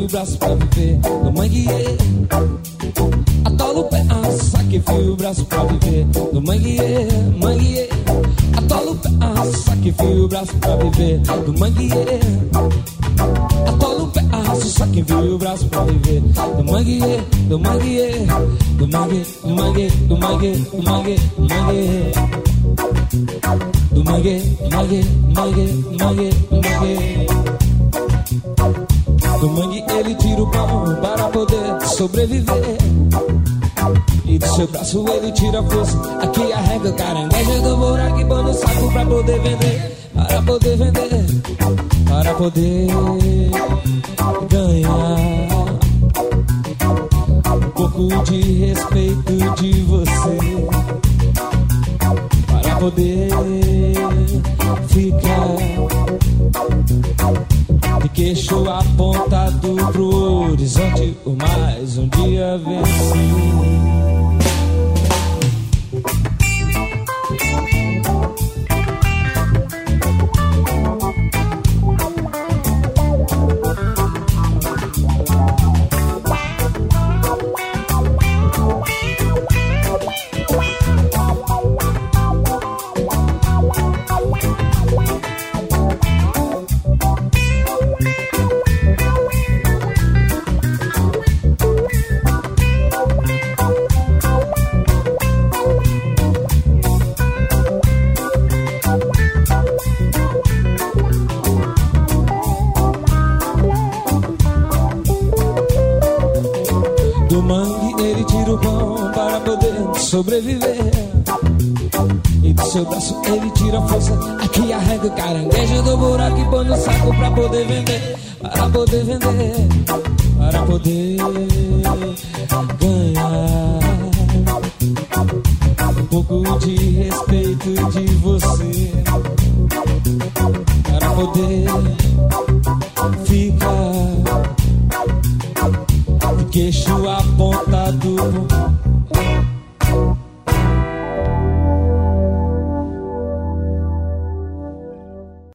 enfia o braço pra viver no mangue. Atola o pé, saca, enfia o braço pra viver no mangue. Atola o pé, saca, enfia o braço pra viver no mangue. Atola o pé, saca, enfia o braço pra viver no mangue. Do mangue, do mangue, do mangue, do mangue, do mangue, do mangue. Do mangue, mangue, mangue, mangue, mangue. Do mangue ele tira o pão para poder sobreviver. E do seu braço ele tira a força. Aqui arrega o caranguejo do buraco e põe no saco pra poder vender. Para poder vender, para poder ganhar um pouco de respeito de você. Para poder ficar de queixo apontado pro horizonte, o mais um dia venci. Do mangue ele tira o pão para poder sobreviver. E do seu braço ele tira a força. Aqui arrega o caranguejo do buraco e põe no saco pra poder vender. Para poder vender, para poder ganhar um pouco de respeito de você. Para poder